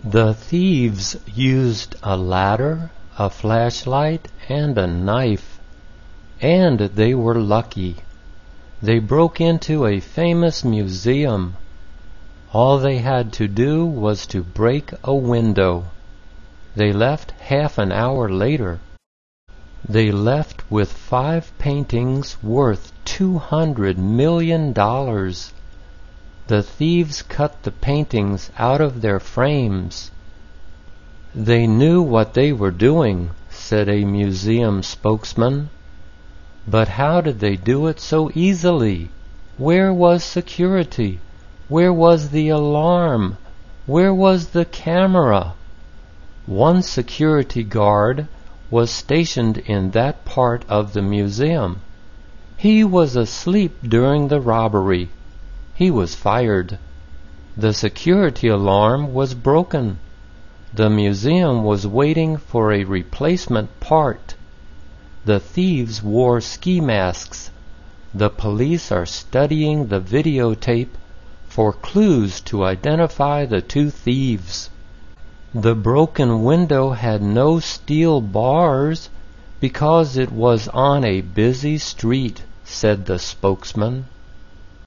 The thieves used a ladder, a flashlight, and a knife, and they were lucky. They broke into a famous museum. All they had to do was to break a window. They left half an hour later. They left with 5 paintings worth $200 million. The thieves cut the paintings out of their frames. They knew what they were doing, said a museum spokesman. But how did they do it so easily? Where was security? Where was the alarm? Where was the camera? One security guard was stationed in that part of the museum. He was asleep during the robbery. He was fired. The security alarm was broken. The museum was waiting for a replacement part. The thieves wore ski masks. The police are studying the videotape for clues to identify the 2 thieves. The broken window had no steel bars because it was on a busy street, said the spokesman.